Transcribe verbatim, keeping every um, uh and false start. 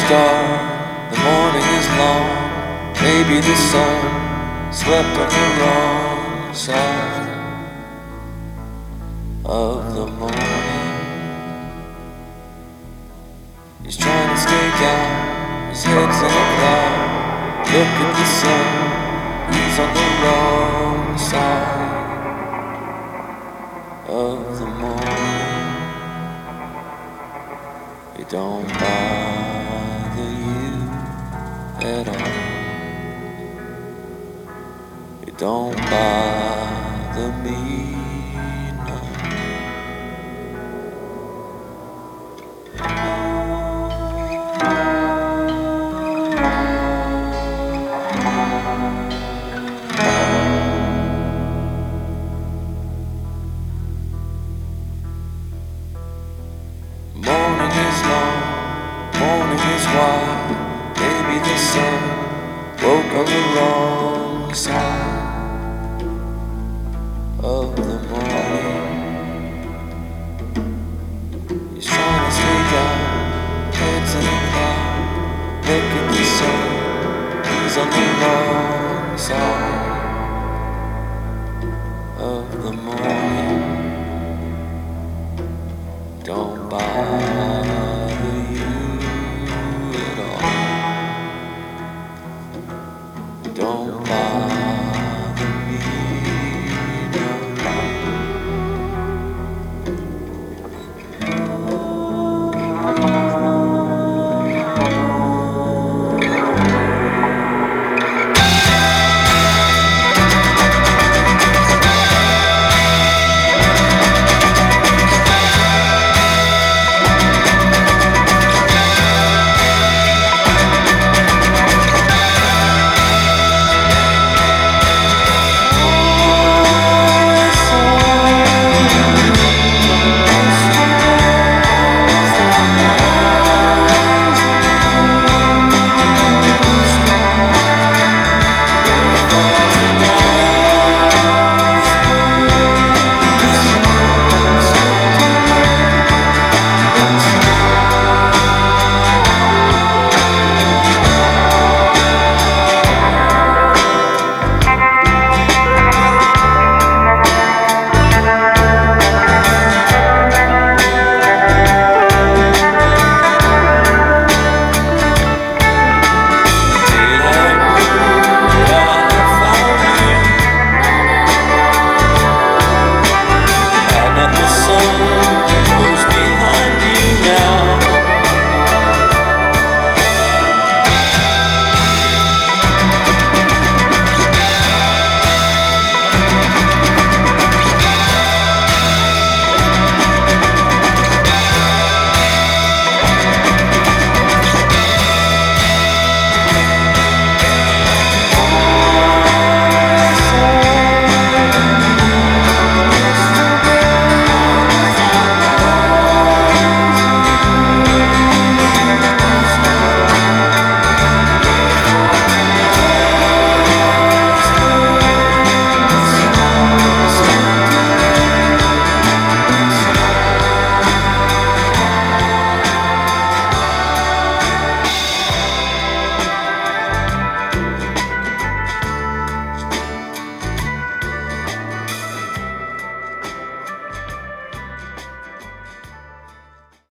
dark, the morning is long. Maybe the sun slept on the wrong side of the morning. He's trying to stay calm, his head's in a cloud. Look at the sun, he's on the wrong side of the morning. It don't bother you at all. It don't bother me none. Morning is long, morning is wide. Maybe the sun woke on the wrong side of the morning. He's trying to stay down, heads in a cloud. Look at the sun, he's on the wrong side of the morning. Don't bother you at all. Don't bother.